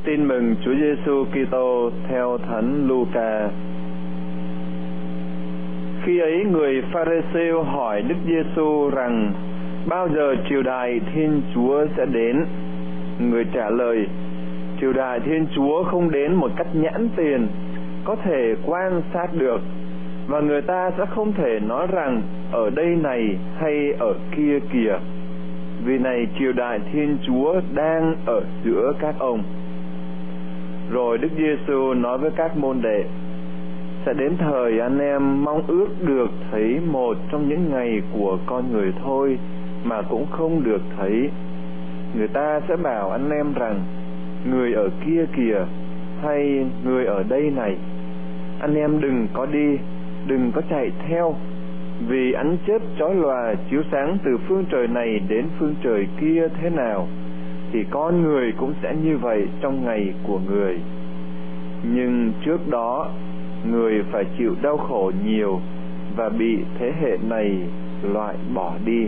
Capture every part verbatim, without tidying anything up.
Tin mừng Chúa Giêsu Kitô theo Thánh Luca. Khi ấy người Pha-ri-siêu hỏi Đức Giêsu rằng bao giờ triều đại Thiên Chúa sẽ đến? Người trả lời: triều đại Thiên Chúa không đến một cách nhãn tiền, có thể quan sát được, và người ta sẽ không thể nói rằng ở đây này hay ở kia kìa, vì này triều đại Thiên Chúa đang ở giữa các ông. Rồi Đức Giêsu nói với các môn đệ: sẽ đến thời anh em mong ước được thấy một trong những ngày của con người thôi, mà cũng không được thấy. Người ta sẽ bảo anh em rằng người ở kia kìa, hay người ở đây này. Anh em đừng có đi, đừng có chạy theo, vì ánh chớp chói lòa chiếu sáng từ phương trời này đến phương trời kia thế nào, thì con người cũng sẽ như vậy trong ngày của người. Nhưng trước đó người phải chịu đau khổ nhiều và bị thế hệ này loại bỏ đi.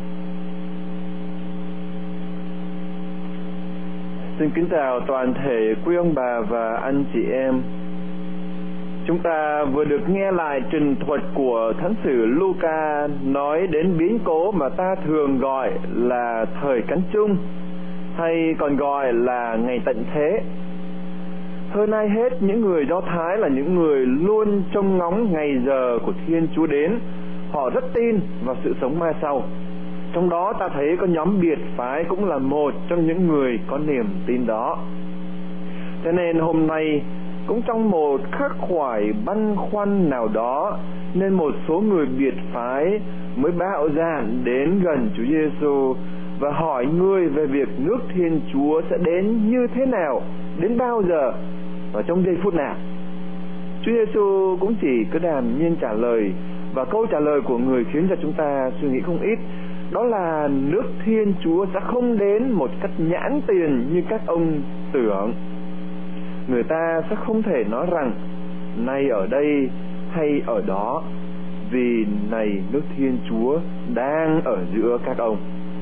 Xin kính chào toàn thể quý ông bà và anh chị em. Chúng ta vừa được nghe lại trình thuật của Thánh sử Luca nói đến biến cố mà ta thường gọi là thời cánh chung, hay còn gọi là ngày tận thế. Hơn ai hết, những người Do Thái là những người luôn trông ngóng ngày giờ của Thiên Chúa đến. Họ rất tin vào sự sống mai sau. Trong đó ta thấy có nhóm biệt phái cũng là một trong những người có niềm tin đó. Cho nên hôm nay, cũng trong một khắc khoải băn khoăn nào đó, nên một số người biệt phái mới bạo dạn đến gần Chúa Giêsu và hỏi người về việc nước Thiên Chúa sẽ đến như thế nào, đến bao giờ và trong giây phút nào. Chúa Giêsu cũng chỉ cứ đàm nhiên trả lời, và câu trả lời của người khiến cho chúng ta suy nghĩ không ít. Đó là nước Thiên Chúa sẽ không đến một cách nhãn tiền như các ông tưởng. Người ta sẽ không thể nói rằng nay ở đây hay ở đó, vì này nước Thiên Chúa đang ở giữa các ông.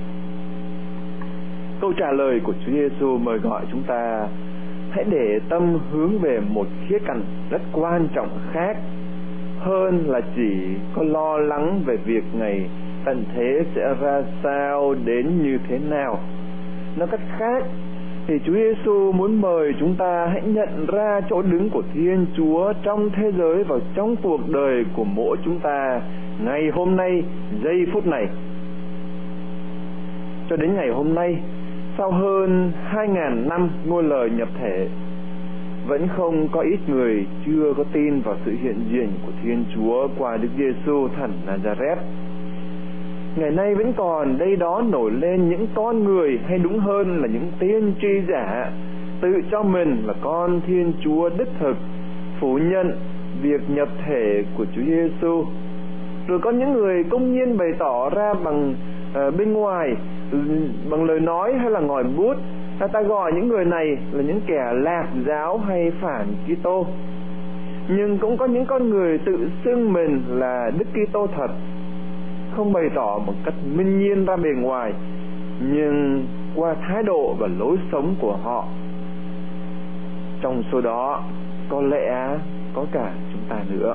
Câu trả lời của Chúa Giêsu mời gọi chúng ta hãy để tâm hướng về một khía cạnh rất quan trọng khác, hơn là chỉ có lo lắng về việc ngày tận thế sẽ ra sao, đến như thế nào. Nói cách khác thì Chúa Giêsu muốn mời chúng ta hãy nhận ra chỗ đứng của Thiên Chúa trong thế giới và trong cuộc đời của mỗi chúng ta ngày hôm nay, giây phút này. Cho đến ngày hôm nay, sau hơn hai ngàn năm ngôi lời nhập thể, vẫn không có ít người chưa có tin vào sự hiện diện của Thiên Chúa qua Đức Giêsu thành Nazareth. Ngày nay vẫn còn đây đó nổi lên những con người, hay đúng hơn là những tiên tri giả, tự cho mình là con Thiên Chúa đích thực, phủ nhận việc nhập thể của Chúa Giêsu. Rồi có những người công nhiên bày tỏ ra bằng uh, bên ngoài, bằng lời nói hay là ngòi bút, ta ta gọi những người này là những kẻ lạc giáo hay phản Kitô. Nhưng cũng có những con người tự xưng mình là Đức Kitô thật, không bày tỏ một cách minh nhiên ra bề ngoài, nhưng qua thái độ và lối sống của họ. Trong số đó có lẽ có cả chúng ta nữa.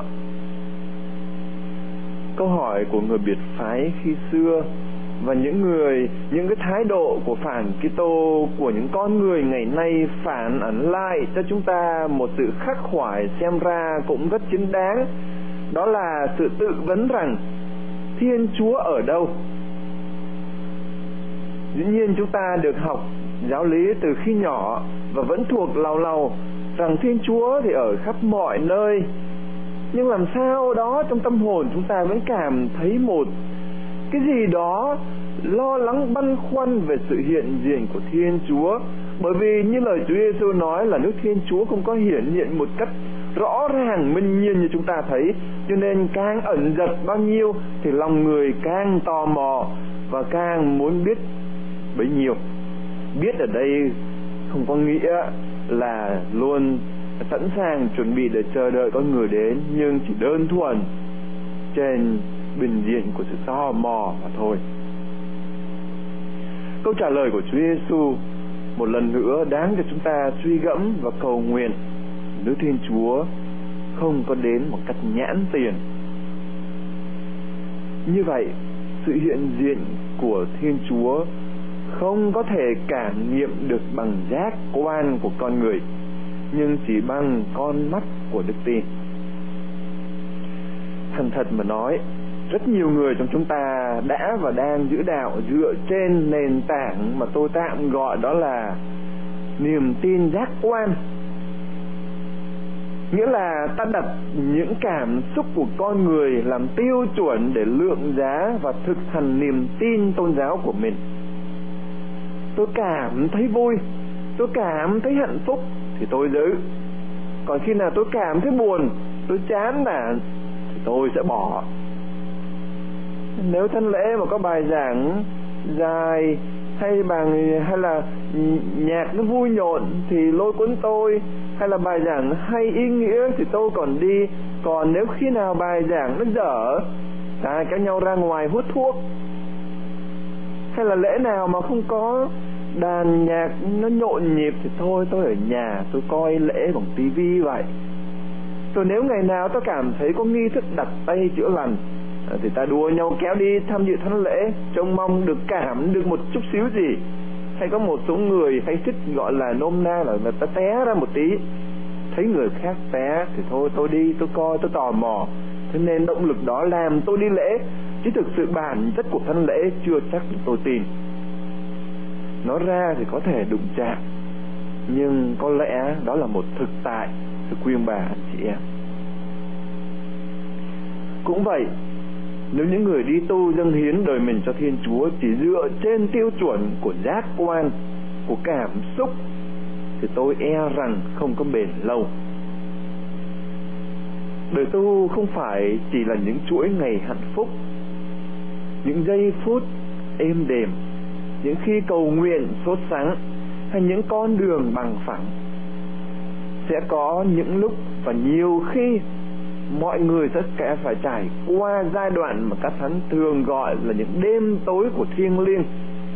Câu hỏi của người biệt phái khi xưa và những người những cái thái độ của phản Kitô của những con người ngày nay phản ảnh lại cho chúng ta một sự khắc khoải xem ra cũng rất chính đáng. Đó là sự tự vấn rằng Thiên Chúa ở đâu. Dĩ nhiên chúng ta được học giáo lý từ khi nhỏ và vẫn thuộc làu làu rằng Thiên Chúa thì ở khắp mọi nơi. Nhưng làm sao đó trong tâm hồn chúng ta vẫn cảm thấy một cái gì đó lo lắng băn khoăn về sự hiện diện của Thiên Chúa. Bởi vì như lời Chúa Giêsu nói là nước Thiên Chúa không có hiển hiện một cách rõ ràng minh nhiên như chúng ta thấy, cho nên càng ẩn dật bao nhiêu thì lòng người càng tò mò và càng muốn biết bấy nhiêu. Biết ở đây không có nghĩa là luôn sẵn sàng chuẩn bị để chờ đợi con người đến, nhưng chỉ đơn thuần trên bình diện của sự tò mò mà thôi. Câu trả lời của Chúa Giêsu một lần nữa đáng cho chúng ta suy gẫm và cầu nguyện nếu Thiên Chúa không có đến một cách nhãn tiền. Như vậy, sự hiện diện của Thiên Chúa không có thể cảm nghiệm được bằng giác quan của con người, nhưng chỉ bằng con mắt của đức tin. Thành thật mà nói, rất nhiều người trong chúng ta đã và đang giữ đạo dựa trên nền tảng mà tôi tạm gọi đó là niềm tin giác quan. Nghĩa là ta đặt những cảm xúc của con người làm tiêu chuẩn để lượng giá và thực hành niềm tin tôn giáo của mình. Tôi cảm thấy vui, tôi cảm thấy hạnh phúc thì tôi giữ. Còn khi nào tôi cảm thấy buồn, tôi chán nản thì tôi sẽ bỏ. Nếu thánh lễ mà có bài giảng dài hay bằng hay là nhạc nó vui nhộn thì lôi cuốn tôi, hay là bài giảng hay ý nghĩa thì tôi còn đi. Còn nếu khi nào bài giảng nó dở, ta kéo nhau ra ngoài hút thuốc, hay là lễ nào mà không có đàn nhạc nó nhộn nhịp thì thôi, tôi ở nhà tôi coi lễ bằng tivi vậy. Rồi nếu ngày nào tôi cảm thấy có nghi thức đặt tay chữa lành thì ta đua nhau kéo đi tham dự thánh lễ, trông mong được cảm được một chút xíu gì. Hay có một số người hay thích gọi là nôm na là người ta té ra một tí, thấy người khác té thì thôi tôi đi, tôi coi, tôi tò mò. Thế nên động lực đó làm tôi đi lễ, chứ thực sự bản chất của thánh lễ chưa chắc tôi tin. Nói ra thì có thể đụng chạm, nhưng có lẽ đó là một thực tại, thưa quý ông bà anh chị em. Cũng vậy, nếu những người đi tu dâng hiến đời mình cho Thiên Chúa chỉ dựa trên tiêu chuẩn của giác quan, của cảm xúc, thì tôi e rằng không có bền lâu. Đời tu không phải chỉ là những chuỗi ngày hạnh phúc, những giây phút êm đềm, những khi cầu nguyện sốt sắng, hay những con đường bằng phẳng. Sẽ có những lúc và nhiều khi mọi người sẽ phải trải qua giai đoạn mà các thánh thường gọi là những đêm tối của thiêng liêng.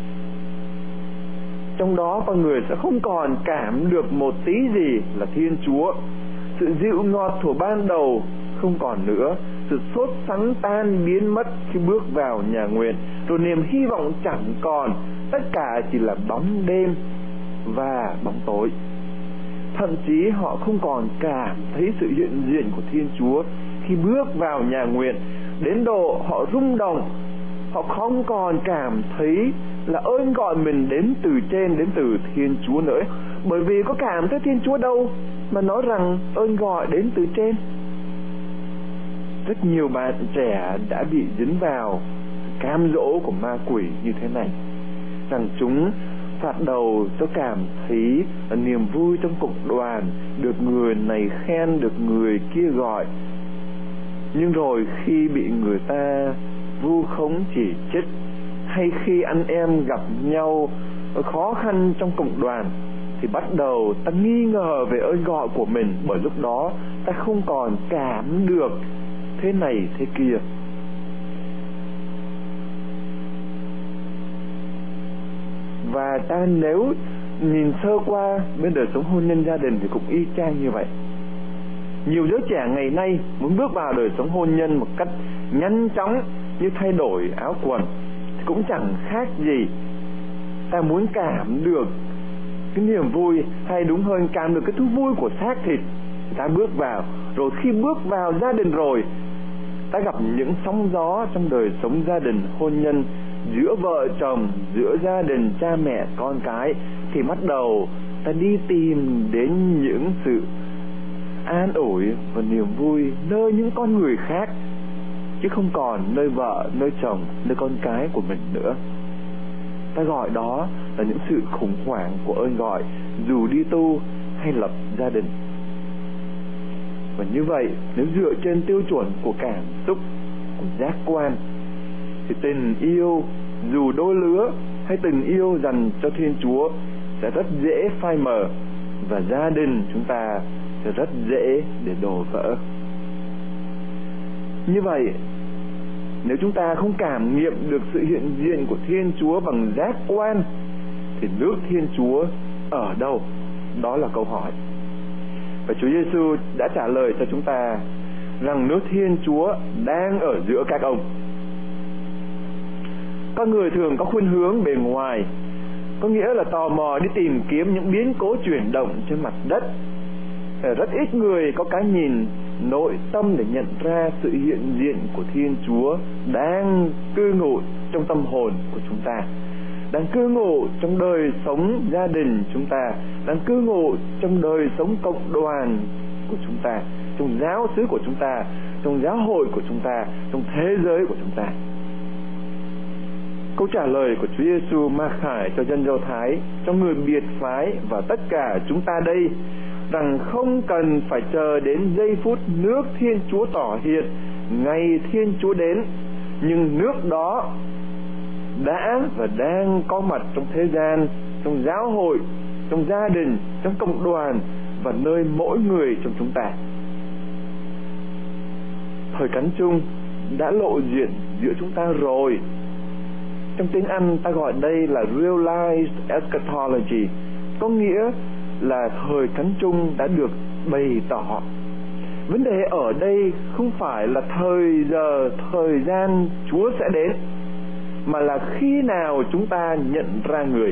Trong đó con người sẽ không còn cảm được một tí gì là Thiên Chúa. Sự dịu ngọt thuở ban đầu không còn nữa, sự sốt sắng tan biến mất khi bước vào nhà nguyện, rồi niềm hy vọng chẳng còn, tất cả chỉ là bóng đêm và bóng tối. Thậm chí họ không còn cảm thấy sự hiện diện của Thiên Chúa khi bước vào nhà nguyện, đến độ họ rung động. Họ không còn cảm thấy là ơn gọi mình đến từ trên, đến từ Thiên Chúa nữa. Bởi vì có cảm thấy Thiên Chúa đâu mà nói rằng ơn gọi đến từ trên. Rất nhiều bạn trẻ đã bị dính vào cám dỗ của ma quỷ như thế này, rằng chúng phạt đầu tôi cảm thấy niềm vui trong cộng đoàn, được người này khen, được người kia gọi. Nhưng rồi khi bị người ta vu khống chỉ trích, hay khi anh em gặp nhau khó khăn trong cộng đoàn, thì bắt đầu ta nghi ngờ về ơn gọi của mình, bởi lúc đó ta không còn cảm được thế này thế kia. Và ta nếu nhìn sơ qua bên đời sống hôn nhân gia đình thì cũng y chang như vậy. Nhiều giới trẻ ngày nay muốn bước vào đời sống hôn nhân một cách nhanh chóng như thay đổi áo quần, thì cũng chẳng khác gì ta muốn cảm được cái niềm vui, hay đúng hơn cảm được cái thú vui của xác thịt. Ta bước vào, rồi khi bước vào gia đình rồi, ta gặp những sóng gió trong đời sống gia đình hôn nhân, giữa vợ chồng, giữa gia đình cha mẹ con cái, thì bắt đầu ta đi tìm đến những sự an ủi và niềm vui nơi những con người khác, chứ không còn nơi vợ, nơi chồng, nơi con cái của mình nữa. Ta gọi đó là những sự khủng hoảng của ơn gọi, dù đi tu hay lập gia đình. Và như vậy, nếu dựa trên tiêu chuẩn của cảm xúc, của giác quan, thì tình yêu dù đôi lứa hay tình yêu dành cho Thiên Chúa sẽ rất dễ phai mờ, và gia đình chúng ta sẽ rất dễ để đổ vỡ. Như vậy, nếu chúng ta không cảm nghiệm được sự hiện diện của Thiên Chúa bằng giác quan, thì nước Thiên Chúa ở đâu? Đó là câu hỏi. Và Chúa Giêsu đã trả lời cho chúng ta rằng nước Thiên Chúa đang ở giữa các ông. Con người thường có khuynh hướng bề ngoài, có nghĩa là tò mò đi tìm kiếm những biến cố chuyển động trên mặt đất. Rất ít người có cái nhìn nội tâm để nhận ra sự hiện diện của Thiên Chúa đang cư ngụ trong tâm hồn của chúng ta, đang cư ngụ trong đời sống gia đình chúng ta, đang cư ngụ trong đời sống cộng đoàn của chúng ta, trong giáo xứ của chúng ta, trong giáo hội của chúng ta, trong thế giới của chúng ta. Câu trả lời của Chúa Giêsu ma khải cho dân Do Thái, cho người biệt phái và tất cả chúng ta đây, rằng không cần phải chờ đến giây phút nước Thiên Chúa tỏ hiện, ngày Thiên Chúa đến, nhưng nước đó đã và đang có mặt trong thế gian, trong giáo hội, trong gia đình, trong cộng đoàn và nơi mỗi người trong chúng ta. Thời cắn chung đã lộ diện giữa chúng ta rồi. Trong tiếng Anh ta gọi đây là realized eschatology, có nghĩa là thời cắn chung đã được bày tỏ. Vấn đề ở đây không phải là thời giờ, thời gian Chúa sẽ đến, mà là khi nào chúng ta nhận ra người.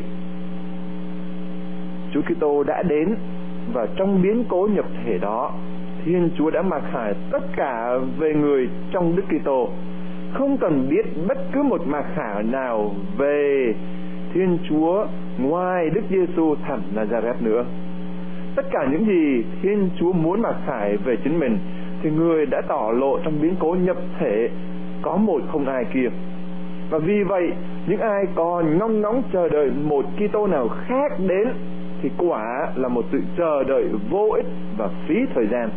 Chúa Kitô đã đến, và trong biến cố nhập thể đó, Thiên Chúa đã mặc khải tất cả về người trong Đức Kitô. Không cần biết bất cứ một mặc khải nào về Thiên Chúa ngoài Đức Giêsu thẳng Nazareth nữa. Tất cả những gì Thiên Chúa muốn mặc khải về chính mình thì người đã tỏ lộ trong biến cố nhập thể, có một không ai kia. Và vì vậy, những ai còn ngóng ngóng chờ đợi một Kitô nào khác đến thì quả là một sự chờ đợi vô ích và phí thời gian.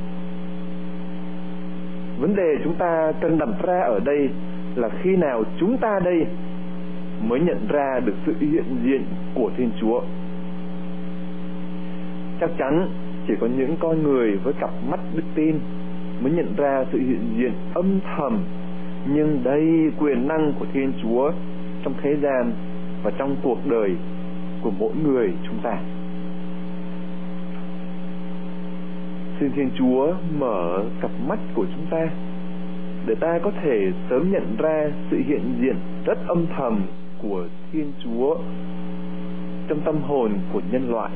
Vấn đề chúng ta cần đặt ra ở đây là khi nào chúng ta đây mới nhận ra được sự hiện diện của Thiên Chúa. Chắc chắn chỉ có những con người với cặp mắt đức tin mới nhận ra sự hiện diện âm thầm nhưng đầy quyền năng của Thiên Chúa trong thế gian và trong cuộc đời của mỗi người chúng ta. Xin Thiên Chúa mở cặp mắt của chúng ta để ta có thể sớm nhận ra sự hiện diện rất âm thầm của Thiên Chúa trong tâm hồn của nhân loại.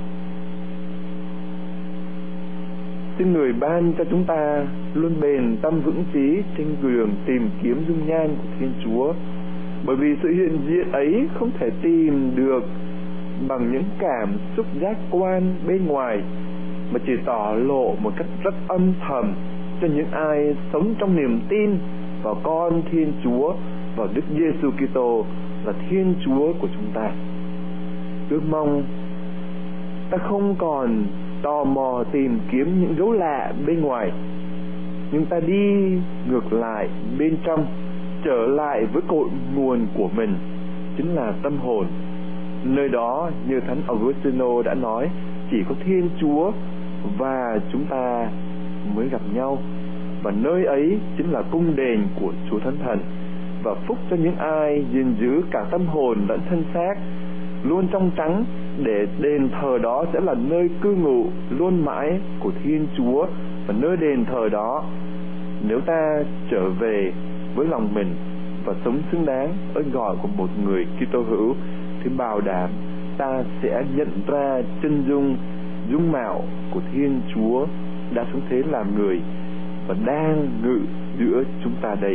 Xin Người ban cho chúng ta luôn bền tâm vững chí trên đường tìm kiếm dung nhan của Thiên Chúa, bởi vì sự hiện diện ấy không thể tìm được bằng những cảm xúc giác quan bên ngoài, mà chỉ tỏ lộ một cách rất âm thầm cho những ai sống trong niềm tin vào con Thiên Chúa, vào Đức Giêsu Kitô là Thiên Chúa của chúng ta. Ước mong ta không còn tò mò tìm kiếm những dấu lạ bên ngoài, nhưng ta đi ngược lại bên trong, trở lại với cội nguồn của mình, chính là tâm hồn. Nơi đó, như Thánh Augustino đã nói, chỉ có Thiên Chúa và chúng ta mới gặp nhau, và nơi ấy chính là cung đền của Chúa Thánh Thần. Và phúc cho những ai gìn giữ cả tâm hồn lẫn thân xác luôn trong trắng, để đền thờ đó sẽ là nơi cư ngụ luôn mãi của Thiên Chúa. Và nơi đền thờ đó, nếu ta trở về với lòng mình và sống xứng đáng ơn gọi của một người Kitô hữu, thì bảo đảm ta sẽ nhận ra chân dung dung mạo của Thiên Chúa đã xuống thế làm người và đang ngự giữa chúng ta đây.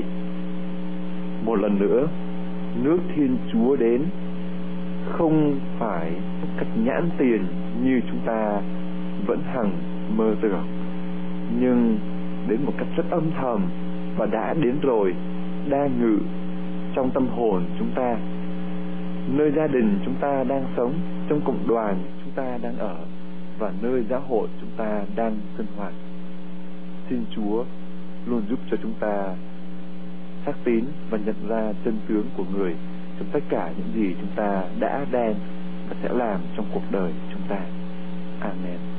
Một lần nữa, nước Thiên Chúa đến không phải một cách nhãn tiền như chúng ta vẫn hằng mơ tưởng, nhưng đến một cách rất âm thầm và đã đến rồi, đang ngự trong tâm hồn chúng ta, nơi gia đình chúng ta đang sống, trong cộng đoàn chúng ta đang ở, và nơi giáo hội chúng ta đang sinh hoạt. Xin Chúa luôn giúp cho chúng ta xác tín và nhận ra chân tướng của người trong tất cả những gì chúng ta đã, đang và sẽ làm trong cuộc đời chúng ta. Amen.